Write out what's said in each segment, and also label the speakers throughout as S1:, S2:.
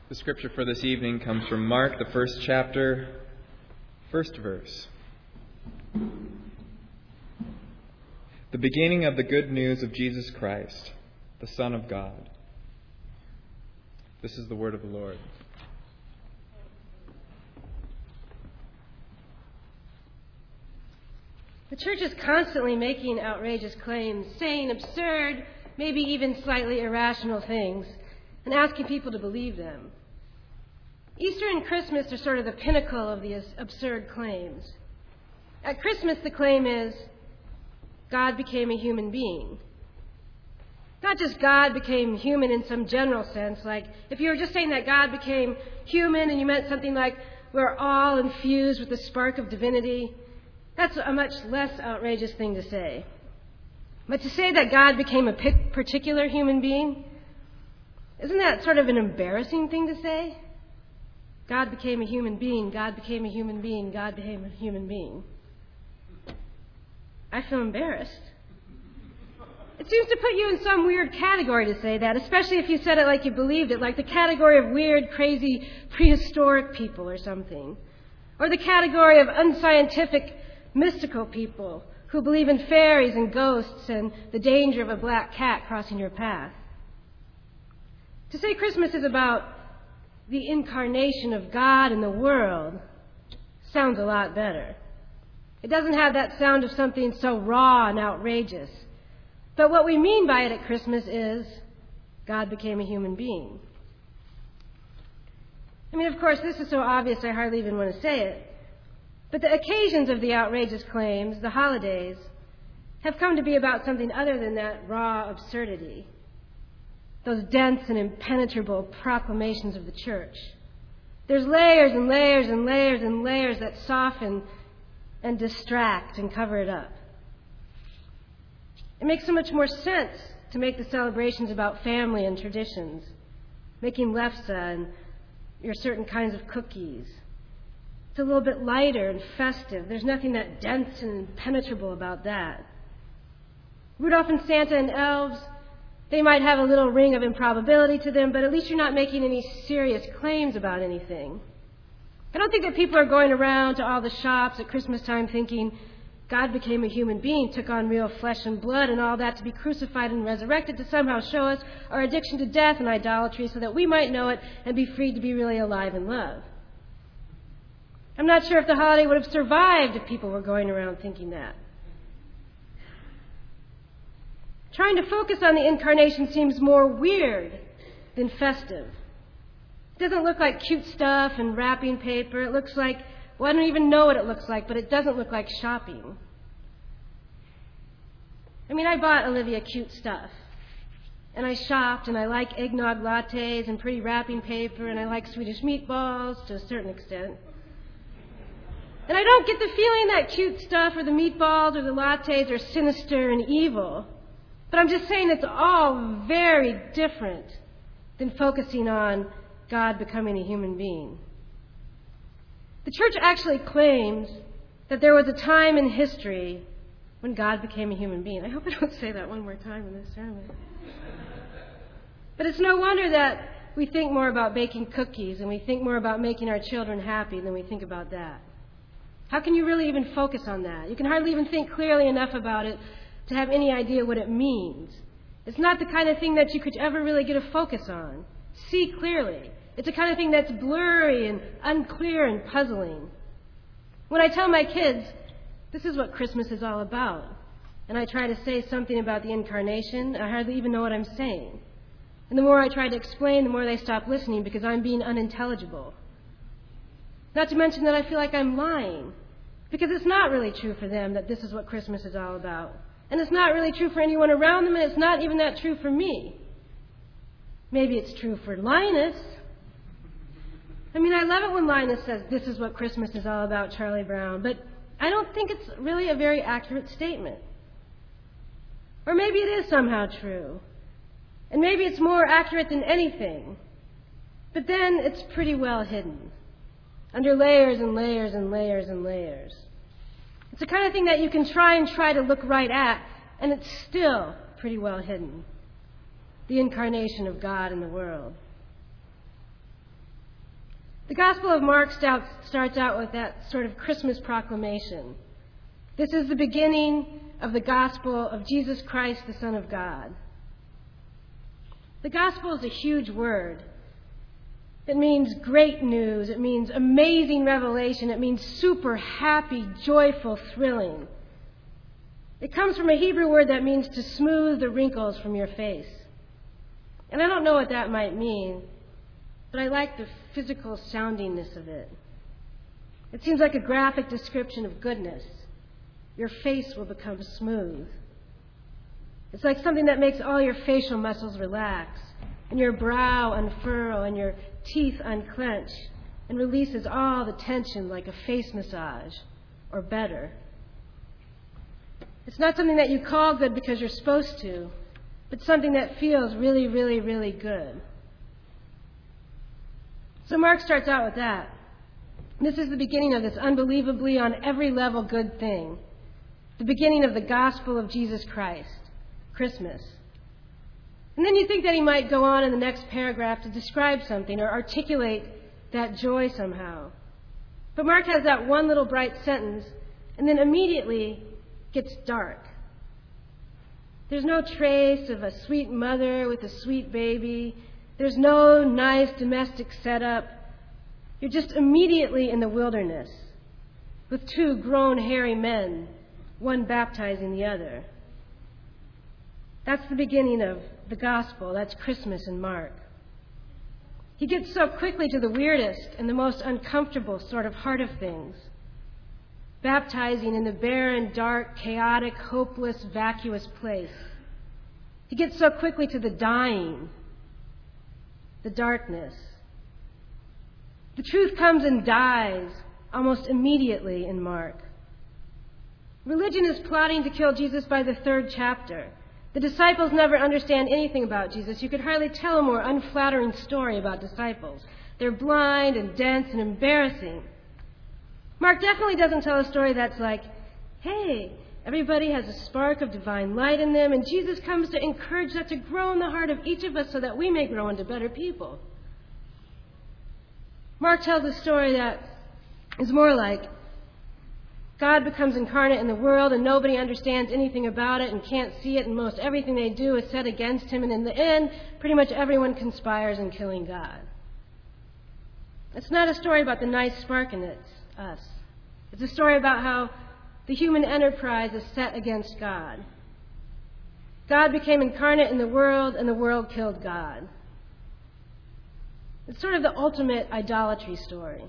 S1: The scripture for this evening comes from Mark, the first chapter, first verse. The beginning of the good news of Jesus Christ, the Son of God. This is the word of the Lord.
S2: The church is constantly making outrageous claims, saying absurd, maybe even slightly irrational things, and asking people to believe them. Easter and Christmas are sort of the pinnacle of the absurd claims. At Christmas, the claim is, God became a human being. Not just God became human in some general sense, like if you were just saying that God became human and you meant something like we're all infused with the spark of divinity, that's a much less outrageous thing to say. But to say that God became a particular human being, isn't that sort of an embarrassing thing to say? God became a human being, God became a human being, God became a human being. I feel embarrassed. It seems to put you in some weird category to say that, especially if you said it like you believed it, like the category of weird, crazy, prehistoric people or something. Or the category of unscientific, mystical people who believe in fairies and ghosts and the danger of a black cat crossing your path. To say Christmas is about the incarnation of God in the world sounds a lot better. It doesn't have that sound of something so raw and outrageous. But what we mean by it at Christmas is God became a human being. I mean, of course, this is so obvious I hardly even want to say it. But the occasions of the outrageous claims, the holidays, have come to be about something other than that raw absurdity. Those dense and impenetrable proclamations of the church. There's layers and layers and layers and layers that soften and distract and cover it up. It makes so much more sense to make the celebrations about family and traditions, making lefse and your certain kinds of cookies. It's a little bit lighter and festive. There's nothing that dense and impenetrable about that. Rudolph and Santa and elves, they might have a little ring of improbability to them, but at least you're not making any serious claims about anything. I don't think that people are going around to all the shops at Christmas time thinking God became a human being, took on real flesh and blood and all that to be crucified and resurrected to somehow show us our addiction to death and idolatry so that we might know it and be freed to be really alive in love. I'm not sure if the holiday would have survived if people were going around thinking that. Trying to focus on the incarnation seems more weird than festive. It doesn't look like cute stuff and wrapping paper. It looks like, well, I don't even know what it looks like, but it doesn't look like shopping. I mean, I bought Olivia cute stuff. And I shopped, and I like eggnog lattes and pretty wrapping paper, and I like Swedish meatballs to a certain extent. And I don't get the feeling that cute stuff or the meatballs or the lattes are sinister and evil. But I'm just saying it's all very different than focusing on God becoming a human being. The church actually claims that there was a time in history when God became a human being. I hope I don't say that one more time in this sermon. But it's no wonder that we think more about baking cookies and we think more about making our children happy than we think about that. How can you really even focus on that? You can hardly even think clearly enough about it to have any idea what it means. It's not the kind of thing that you could ever really get a focus on. See clearly. It's the kind of thing that's blurry and unclear and puzzling. When I tell my kids, this is what Christmas is all about, and I try to say something about the incarnation, I hardly even know what I'm saying. And the more I try to explain, the more they stop listening because I'm being unintelligible. Not to mention that I feel like I'm lying, because it's not really true for them that this is what Christmas is all about. And it's not really true for anyone around them, and it's not even that true for me. Maybe it's true for Linus. I mean, I love it when Linus says, this is what Christmas is all about, Charlie Brown, but I don't think it's really a very accurate statement. Or maybe it is somehow true. And maybe it's more accurate than anything. But then it's pretty well hidden, under layers and layers and layers and layers. It's the kind of thing that you can try to look right at, and it's still pretty well hidden. The incarnation of God in the world. The Gospel of Mark starts out with that sort of Christmas proclamation. This is the beginning of the gospel of Jesus Christ, the Son of God. The gospel is a huge word. It means great news. It means amazing revelation. It means super happy, joyful, thrilling. It comes from a Hebrew word that means to smooth the wrinkles from your face. And I don't know what that might mean, but I like the physical soundingness of it. It seems like a graphic description of goodness. Your face will become smooth. It's like something that makes all your facial muscles relax, and your brow unfurl, and your teeth unclench, and releases all the tension like a face massage, or better. It's not something that you call good because you're supposed to, but something that feels really, really, really good. So Mark starts out with that. This is the beginning of this unbelievably, on every level, good thing. The beginning of the gospel of Jesus Christ, Christmas. And then you think that he might go on in the next paragraph to describe something or articulate that joy somehow. But Mark has that one little bright sentence and then immediately gets dark. There's no trace of a sweet mother with a sweet baby. There's no nice domestic setup. You're just immediately in the wilderness with two grown, hairy men, one baptizing the other. That's the beginning of the gospel. That's Christmas in Mark. He gets so quickly to the weirdest and the most uncomfortable sort of heart of things. Baptizing in the barren, dark, chaotic, hopeless, vacuous place. He gets so quickly to the dying, the darkness. The truth comes and dies almost immediately in Mark. Religion is plotting to kill Jesus by the 3rd chapter. The disciples never understand anything about Jesus. You could hardly tell a more unflattering story about disciples. They're blind and dense and embarrassing. Mark definitely doesn't tell a story that's like, hey, everybody has a spark of divine light in them, and Jesus comes to encourage that to grow in the heart of each of us so that we may grow into better people. Mark tells a story that is more like, God becomes incarnate in the world and nobody understands anything about it and can't see it, and most everything they do is set against him, and in the end, pretty much everyone conspires in killing God. It's not a story about the nice spark in it, us. It's a story about how the human enterprise is set against God. God became incarnate in the world and the world killed God. It's sort of the ultimate idolatry story.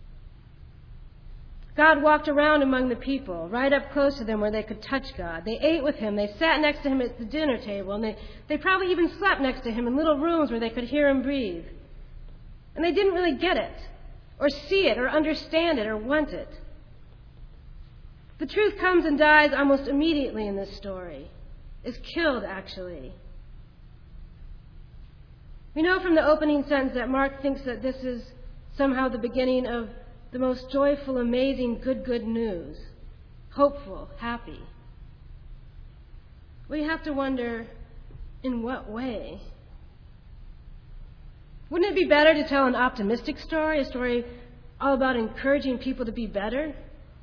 S2: God walked around among the people, right up close to them where they could touch God. They ate with him. They sat next to him at the dinner table. And they probably even slept next to him in little rooms where they could hear him breathe. And they didn't really get it, or see it, or understand it, or want it. The truth comes and dies almost immediately in this story. Is killed, actually. We know from the opening sentence that Mark thinks that this is somehow the beginning of the most joyful, amazing, good news. Hopeful, happy. We have to wonder, in what way? Wouldn't it be better to tell an optimistic story, a story all about encouraging people to be better?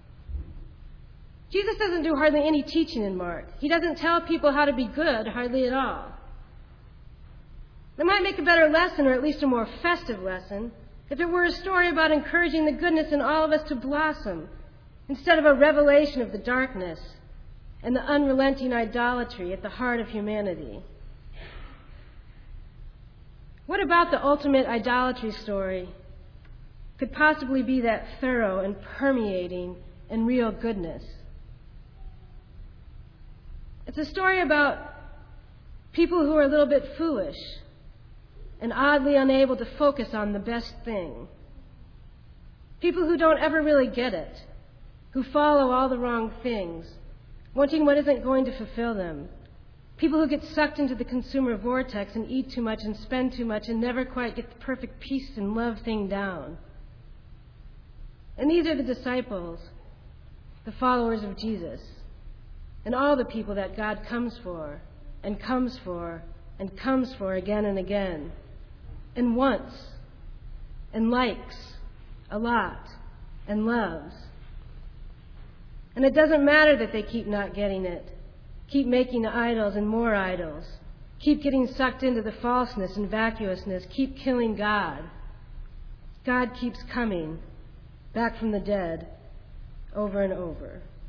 S2: Jesus doesn't do hardly any teaching in Mark. He doesn't tell people how to be good, hardly at all. It might make a better lesson, or at least a more festive lesson, if it were a story about encouraging the goodness in all of us to blossom, instead of a revelation of the darkness and the unrelenting idolatry at the heart of humanity. What about the ultimate idolatry story could possibly be that thorough and permeating and real goodness? It's a story about people who are a little bit foolish and oddly unable to focus on the best thing. People who don't ever really get it, who follow all the wrong things, wanting what isn't going to fulfill them. People who get sucked into the consumer vortex and eat too much and spend too much and never quite get the perfect peace and love thing down. And these are the disciples, the followers of Jesus, and all the people that God comes for and comes for and comes for again and again, and wants and likes a lot and loves. And it doesn't matter that they keep not getting it, keep making idols and more idols, keep getting sucked into the falseness and vacuousness, keep killing God. God keeps coming back from the dead over and over.